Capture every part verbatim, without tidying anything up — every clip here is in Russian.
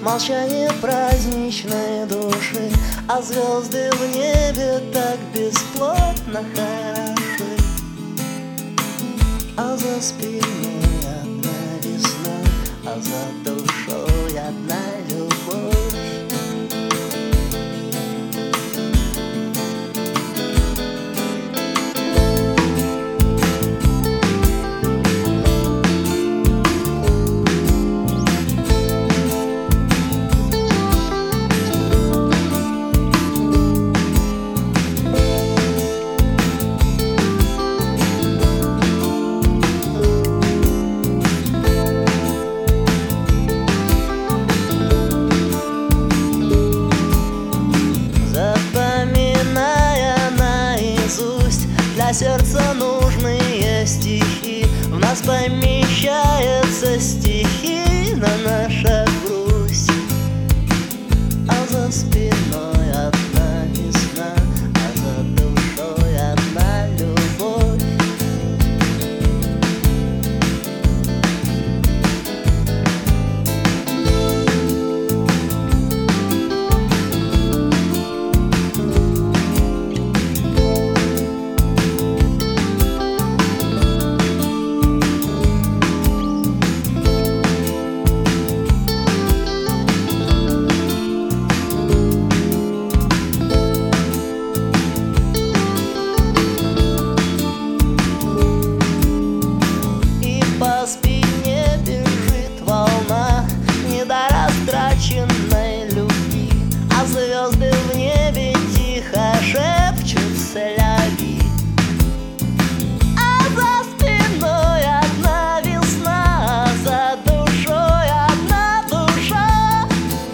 молчание праздничной души, а звезды в небе так бесплотно хороши. А за спиной одна весна, а за душой одна любовь. Для сердца нужные стихи, в нас помещается стихийно наша грусть. А за спиной одна весна, а за душой одна любовь. По спине бежит волна недорастраченной любви, а звезды в небе тихо шепчутся ляви. А за спиной одна весна, а за душой одна душа.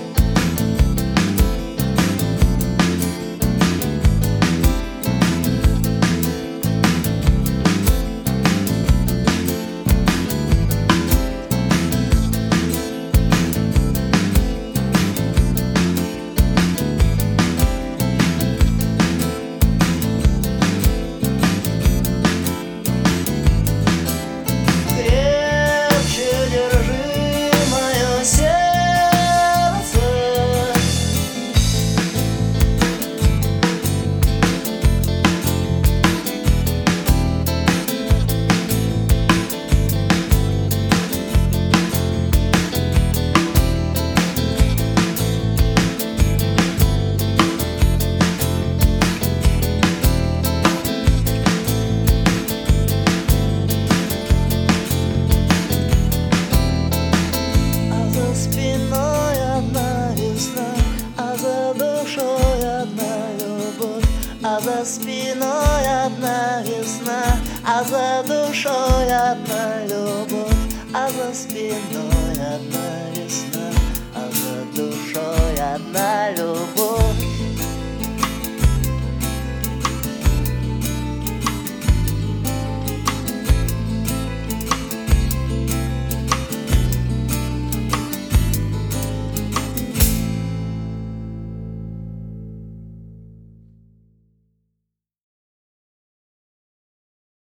А за спиной одна весна, а за душой одна любовь, а за спиной одна